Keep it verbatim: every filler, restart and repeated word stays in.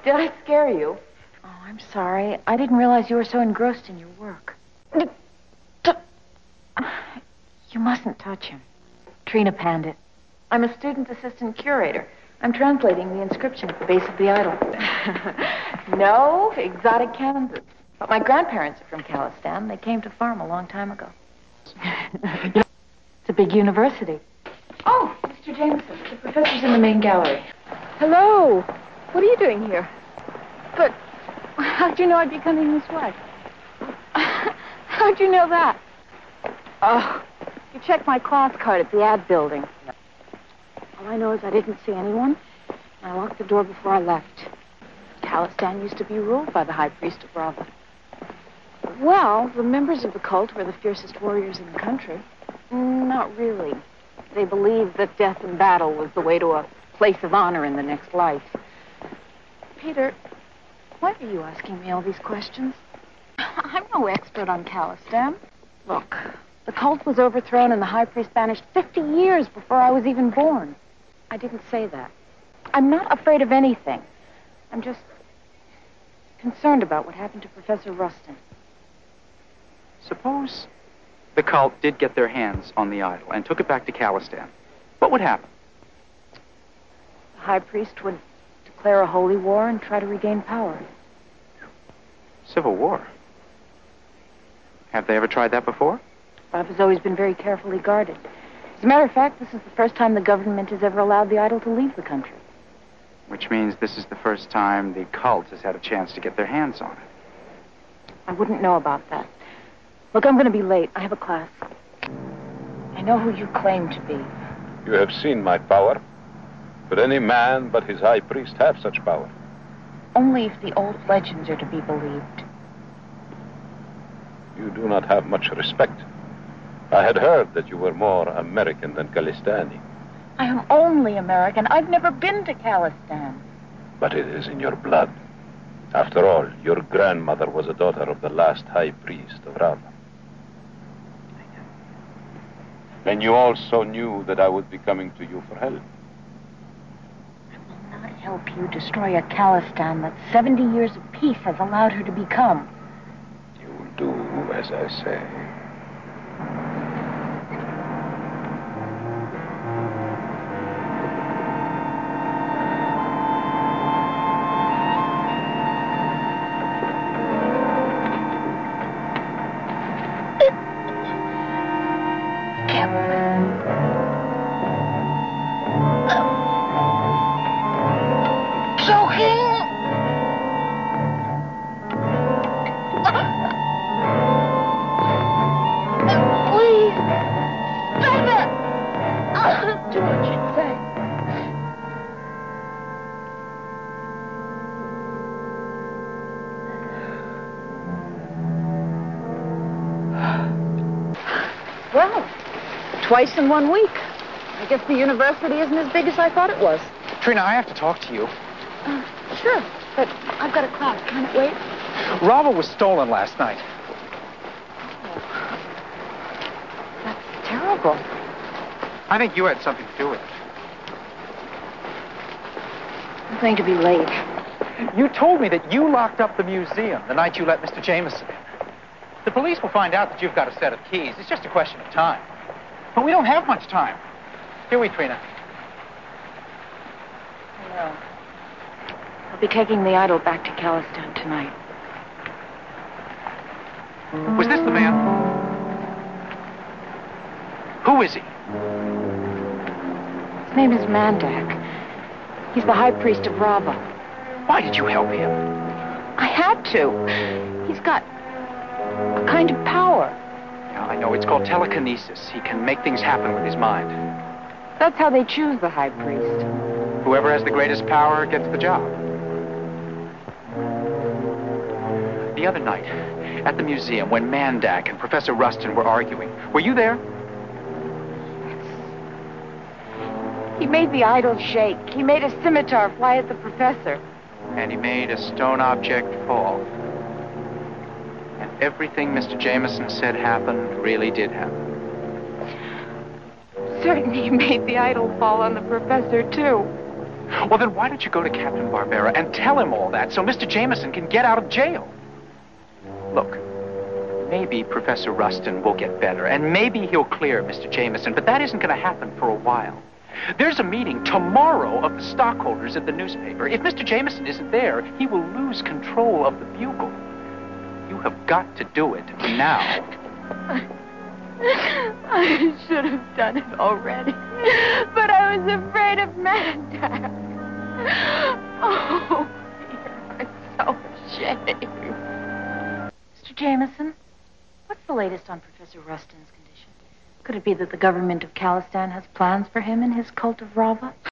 Did I scare you? Oh, I'm sorry. I didn't realize you were so engrossed in your work. You mustn't touch him. Trina panned it. I'm a student assistant curator. I'm translating the inscription at the base of the idol. No, exotic Kansas. But my grandparents are from Calistan. They came to farm a long time ago. It's a big university. Oh, Mister Jameson, the professor's in the main gallery. Hello. What are you doing here? But how'd you know I'd be coming this way? How'd you know that? Oh, you checked my class card at the ad building. All I know is I didn't see anyone, and I locked the door before I left. Calistan used to be ruled by the high priest of Rava. Well, the members of the cult were the fiercest warriors in the country. Not really. They believed that death in battle was the way to a place of honor in the next life. Peter, why are you asking me all these questions? I'm no expert on Calistan. Look, the cult was overthrown and the high priest banished fifty years before I was even born. I didn't say that. I'm not afraid of anything. I'm just concerned about what happened to Professor Rustin. Suppose the cult did get their hands on the idol and took it back to Calistan. What would happen? The high priest would declare a holy war and try to regain power. Civil war? Have they ever tried that before? Rava's always been very carefully guarded. As a matter of fact, this is the first time the government has ever allowed the idol to leave the country. Which means this is the first time the cult has had a chance to get their hands on it. I wouldn't know about that. Look, I'm going to be late. I have a class. I know who you claim to be. You have seen my power. Could any man but his high priest have such power? Only if the old legends are to be believed. You do not have much respect. I had heard that you were more American than Calistani. I am only American. I've never been to Calistan. But it is in your blood. After all, your grandmother was a daughter of the last high priest of Rava. Then you also knew that I would be coming to you for help. I will not help you destroy a Calistan that seventy years of peace has allowed her to become. You will do as I say. Twice in one week. I guess the university isn't as big as I thought it was. Trina, I have to talk to you. Uh, sure, but I've got a class. Can it wait? Rava was stolen last night. Oh. That's terrible. I think you had something to do with it. I'm going to be late. You told me that you locked up the museum the night you let Mister Jameson in. The police will find out that you've got a set of keys. It's just a question of time. But we don't have much time. Do we, Trina? No. I'll be taking the idol back to Calistan tonight. Was this the man? Who is he? His name is Mandak. He's the high priest of Rava. Why did you help him? I had to. He's got a kind of power. Yeah, I know. It's called telekinesis. He can make things happen with his mind. That's how they choose the high priest. Whoever has the greatest power gets the job. The other night, at the museum, when Mandak and Professor Rustin were arguing, were you there? He made the idol shake. He made a scimitar fly at the professor. And he made a stone object fall. And everything Mister Jameson said happened really did happen. Certainly he made the idol fall on the professor, too. Well, then why don't you go to Captain Barbera and tell him all that so Mister Jameson can get out of jail? Look, maybe Professor Rustin will get better, and maybe he'll clear Mister Jameson, but that isn't going to happen for a while. There's a meeting tomorrow of the stockholders at the newspaper. If Mister Jameson isn't there, he will lose control of the Bugle. You have got to do it now. I should have done it already, but I was afraid of Mad Dad. Oh, dear, I'm so ashamed. Mister Jameson, what's the latest on Professor Rustin's condition? Could it be that the government of Calistan has plans for him and his cult of Rava?